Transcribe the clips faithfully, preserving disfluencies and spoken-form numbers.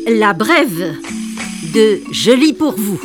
La brève de Je lis pour vous.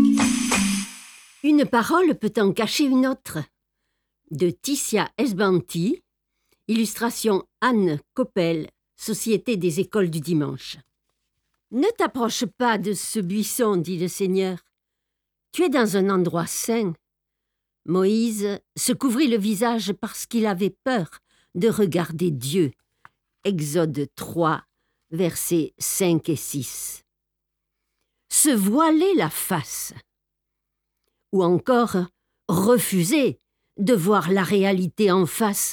Une parole peut en cacher une autre. De Ticia Esbanti, illustration Anne Coppel, Société des écoles du dimanche. Ne t'approche pas de ce buisson, dit le Seigneur. Tu es dans un endroit saint. Moïse se couvrit le visage parce qu'il avait peur de regarder Dieu. Exode trois, versets cinq et six. Se voiler la face. Ou encore refuser de voir la réalité en face.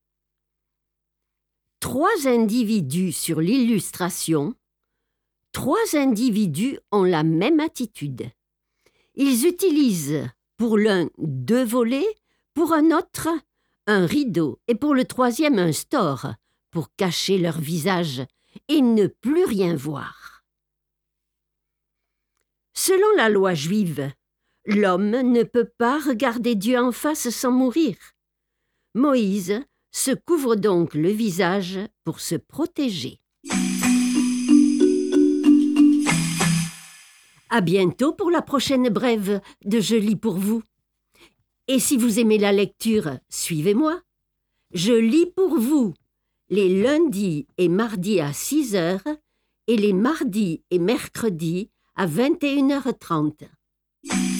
Trois individus sur l'illustration, trois individus ont la même attitude. Ils utilisent pour l'un deux volets, pour un autre un rideau et pour le troisième un store pour cacher leur visage et ne plus rien voir. Selon la loi juive, l'homme ne peut pas regarder Dieu en face sans mourir. Moïse se couvre donc le visage pour se protéger. À bientôt pour la prochaine brève de Je lis pour vous. Et si vous aimez la lecture, suivez-moi. Je lis pour vous les lundis et mardis à six heures et les mardis et mercredis à vingt et une heures trente.